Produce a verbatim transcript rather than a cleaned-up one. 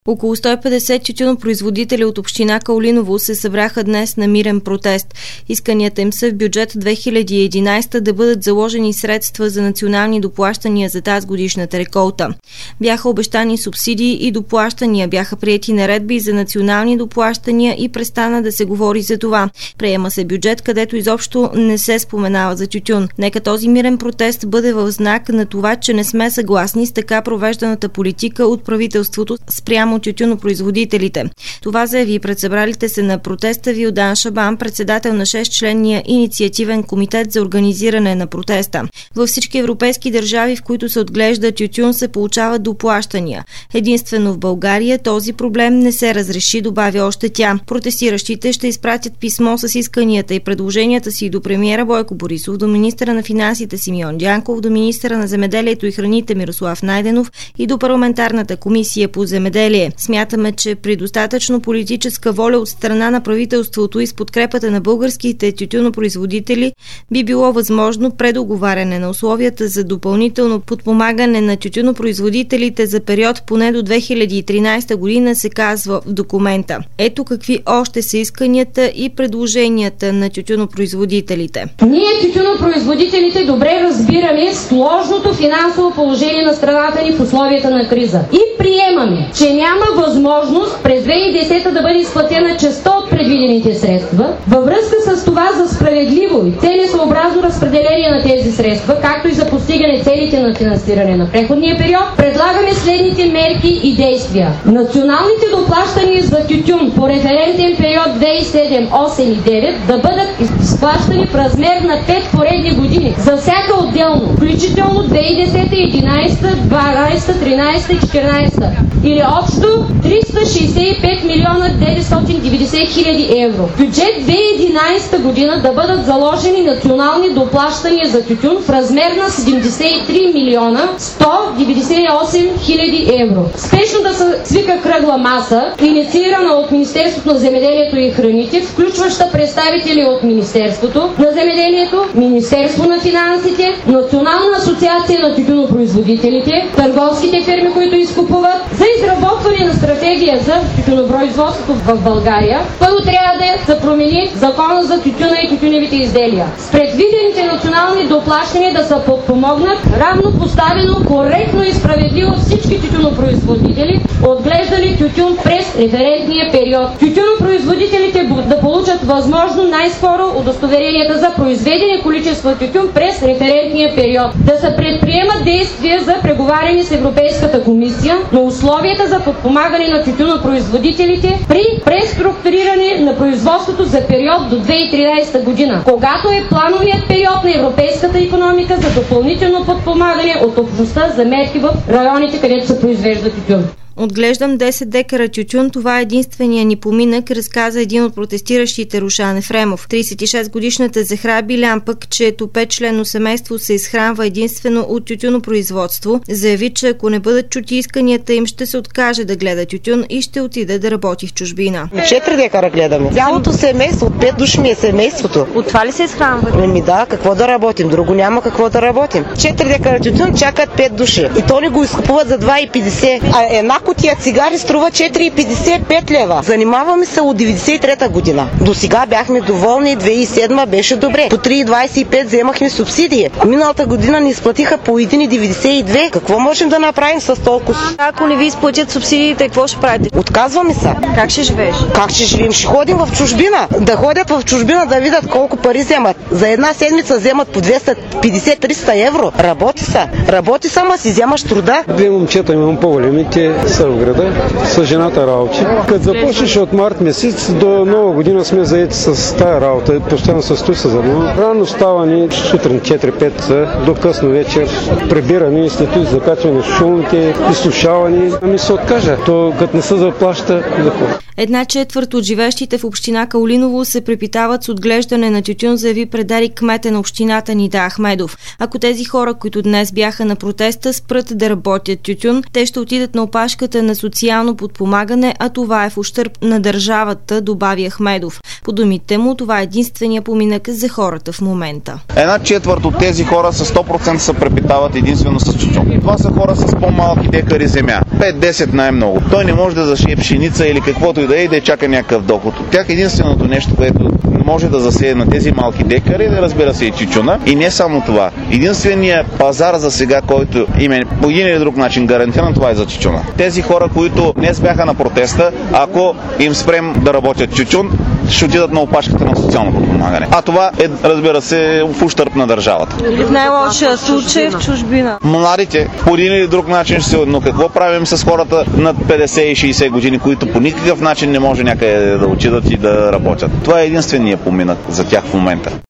Около сто и петдесет тютюнопроизводители от община Каолиново се събраха днес на мирен протест. Исканията им са в бюджет две хиляди и единадесета да бъдат заложени средства за национални доплащания за тази годишната реколта. Бяха обещани субсидии и доплащания, бяха приети наредби за национални доплащания и престана да се говори за това. Приема се бюджет, където изобщо не се споменава за тютюн. Нека този мирен протест бъде в знак на това, че не сме съгласни с така провежданата политика от правителството спрямо от тютюнопроизводителите. Това заяви пред събралите се на протеста Вилдан Шабан, председател на шестчленния инициативен комитет за организиране на протеста. Във всички европейски държави, в които се отглежда тютюн, се получават доплащания. Единствено в България този проблем не се разреши, добавя още тя. Протестиращите ще изпратят писмо с исканията и предложенията си до премиера Бойко Борисов, до министъра на финансите Симеон Дянков, до министъра на земеделието и храните Мирослав Найденов и до парламентарната комисия по земеделие. Смятаме, че при достатъчно политическа воля от страна на правителството и с подкрепата на българските тютюнопроизводители би било възможно предоговаряне на условията за допълнително подпомагане на тютюнопроизводителите за период поне до две хиляди и тринадесета година, се казва в документа. Ето какви още са исканията и предложенията на тютюнопроизводителите. Ние, тютюнопроизводителите, добре разбираме сложното финансово положение на страната ни в условията на криза и приемаме, че няма възможност през две хиляди и десета да бъде изплатена частта от предвидените средства. Във връзка с това за справедливо и целесъобразно разпределение на тези средства, както и за постигане целите на финансиране на преходния период, предлагаме следните мерки и действия. Националните доплащания за тютюн по референтен период две хиляди и седма, осем и девет да бъдат изплащани в размер на пет поредни години за всяка отделно, включително две хиляди и десета, единадесета, дванадесета, тринадесета и четиринадесета, или общо триста шестдесет и пет милиона деветстотин и деветдесет хиляди евро. В бюджет две хиляди и единадесета година да бъдат заложени национални доплащания за тютюн в размер на седемдесет и три милиона сто деветдесет и осем хиляди евро. Спешно да се свика кръгла маса, инициирана от Министерството на земеделието и храните, включваща представители от Министерството на земеделието, Министерство на финансите, Национална асоциация на тютюнопроизводителите, търговските фирми, които изкупуват, за изработване на стратегия за тютюнопроизводството в България. Първо трябва да се промени закона за тютюна и тютюневите изделия. С предвидените национални доплащания да се подпомогнат равнопоставено, коректно и справедливо всички тютюнопроизводители, отглеждали тютюн през референтния период. Тютюнопроизводителите да получат възможно най-скоро удостоверенията за произведени количества тютюн през референтния период. Да се предприемат действия за преговаряне с Европейската комисия на условията за подпомагане на тютюнопроизводителите при преструктуриране на производството за период до две хиляди и тринадесета година, когато е плановият период на европейската икономика за допълнително подпомагане от общността за мерки в районите, където се произвежда тютюн. Отглеждам десет декара тютюн, това е единствения ни поминък, разказа един от протестиращите Рушан Ефремов. тридесет и шест годишната Зехра Билян, пък чието петчленно семейство се изхранва единствено от тютюнопроизводство, заяви, че ако не бъдат чути исканията им, ще се откаже да гледа тютюн и ще отиде да работи в чужбина. Четири декара гледаме. Цялото семейство, от пет души ми е семейството. От това ли се изхранвате? Ми да, какво да работим? Друго няма какво да работим. Четири декара тютюн чакат пет души. И то ни го изкупуват за два и петдесет. А една кутия цигари струва четири и петдесет, пет лева. Занимаваме се от деветдесет и трета година. До сега бяхме доволни, две хиляди и седма беше добре. По три и двадесет и пет вземахме субсидии. Миналата година ни изплатиха по един и деветдесет и две. Какво можем да направим с толкова? Ако не ви изплатят субсидиите, какво ще правите? Отказваме се. Как ще живееш? Как ще живеем? Ще ходим в чужбина. Да ходят в чужбина да видят колко пари вземат. За една седмица вземат по двеста и петдесет до триста евро. Работи са. Работи са, ма си вземаш труда. Две момчета имам по-големи, те са в града, с жената работи. Като започнеш от март месец до нова година сме заети с тая работа. Постоянно с той се занимавам. Рано ставане, сутрин четири-пет до късно вечер, прибиране, след това закачване шумите, изслушаване. Ами се откажа. То като не се заплаща, какво? Една четвърт от живещите в община Каолиново се препитават с отглеждане на тютюн, заяви предари кмета на общината Нида Ахмедов. Ако тези хора, които днес бяха на протеста, спрат да работят тютюн, те ще отидат на опашка точката на социално подпомагане, а това е в ущърб на държавата, добави Ахмедов. По думите му, това е единствения поминък за хората в момента. Една четвърт от тези хора с сто процента се препитават единствено с тютюн. Това са хора с по-малки декари земя. пет-десет най-много. Той не може да зашие пшеница или каквото и да е и да чака някакъв доход. От тях единственото нещо, което може да засее на тези малки декари, да разбира се и тютюна. И не само това. Единственият пазар за сега, който им е по един или друг начин гарантиран, това е за тютюна. Тези хора, които днес бяха на протеста, ако им спрем да работят тютюн, ще отидат на опашката на социално подпомагане. А това е, разбира се, в ущърб на държавата. В най-лошия случай в чужбина. Младите по един или друг начин ще се... Но какво правим с хората над петдесет и шейсет години, които по никакъв начин не може някъде да отидат и да работят? Това е единственият поминък за тях в момента.